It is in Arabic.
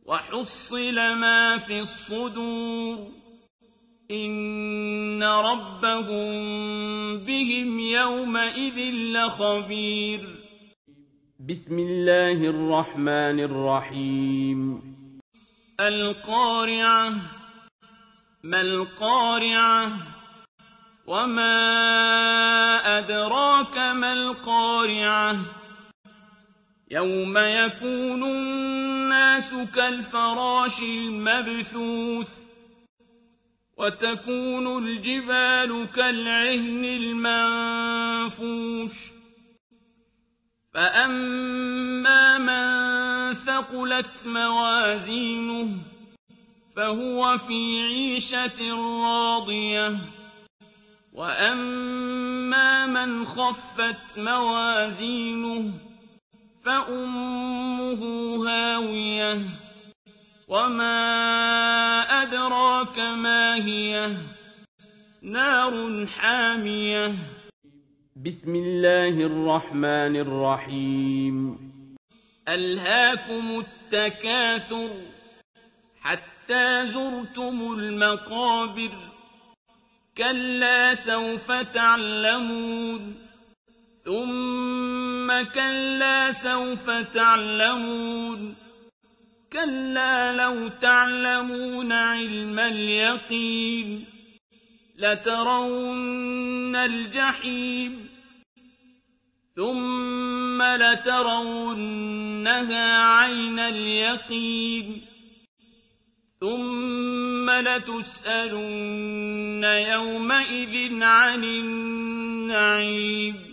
وحصل ما في الصدور إن ربهم بهم يومئذ لخبير. بسم الله الرحمن الرحيم. القارعة ما القارعة وما أدراك ما القارعة يوم يكون الناس كالفراش المبثوث وتكون الجبال كالعهن المنفوش فأما من ثقلت موازينه فهو في عيشة راضية وأما من خفت موازينه فأمه هاوية وما أدراك ما هي نار حامية. بسم الله الرحمن الرحيم. ألهاكم التكاثر حتى زرتم المقابر كلا سوف تعلمون ثم كلا سوف تعلمون كلا لو تعلمون علم اليقين لترون الجحيم ثم لترونها عين اليقين ثم لتسألن يومئذ عن النعيم.